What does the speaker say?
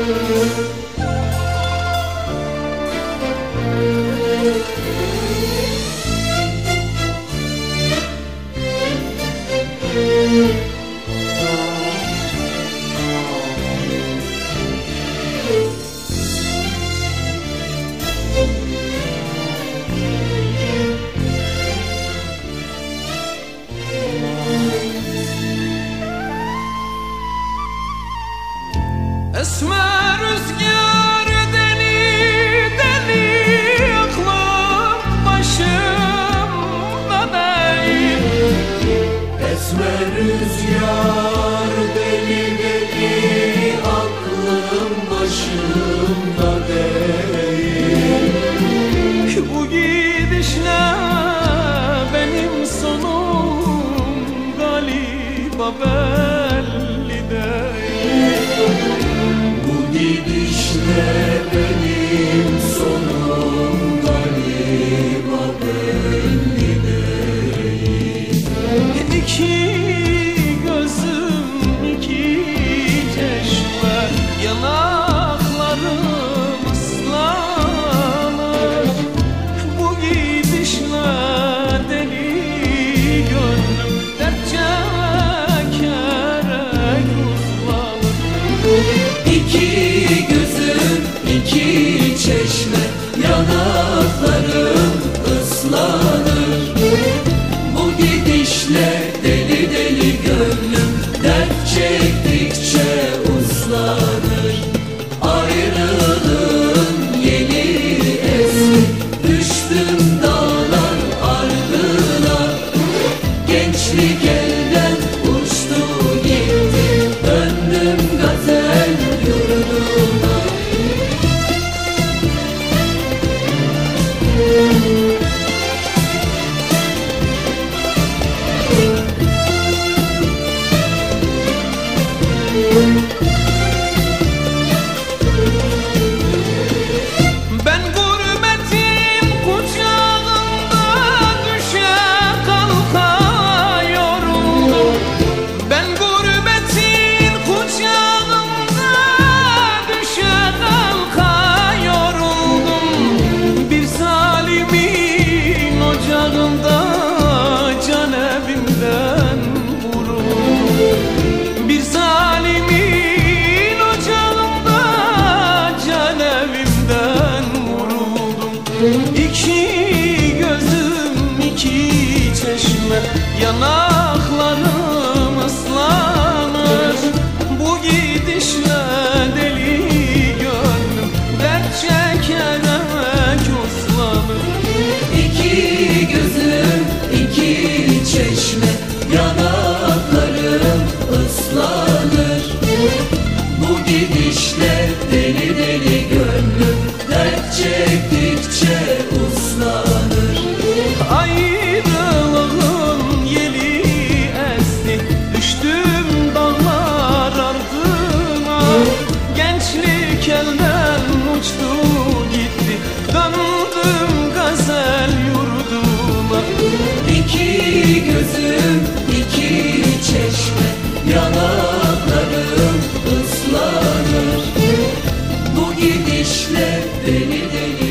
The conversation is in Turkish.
Esmer rüzgar deli deli, aklım başımda değil. Esmer rüzgar deli deli, aklım başımda değil. Bu gidişle benim sonum galiba belli değil. Bu gidişle benim sonum galiba belli değil. İki gözüm iki çeşme, yanaklarım ıslanır. Bu gidişle deli gönlüm dert çekerek uslanır. İki gözüm iki çeşme, yanaklarım ıslanır. Bu gidişle deli deli gönlüm dert çektikçe uslanır. Ayrılığın yeni esri, düştüm dağlar ardına. Gençlik elden uçtu gitti, döndüm gazel yurduna. Ben gurbetin kucağında düşe kalka yoruldum. Ben gurbetin kucağında düşe kalka yoruldum. Bir zalimin ocağında can evimden vuruldum. Bir zalimin ocağında can evimden vuruldum. İki gözüm iki çeşme, yanaklarım ıslanır. Bu gidişle deli gönlüm dert çekerek uslanır. İki gözüm iki çeşme, yanaklarım ıslanır. Bu gidişle deli deli gönlüm dert çektikçe uslanır. Ayrılığın yeli esti, düştüm dağlar ardına. Gençlik elden uçtu gitti, döndüm gazel yurduna. İki gözüm iki çeşme, yanaklarım ıslanır. Bu gidişle deli deli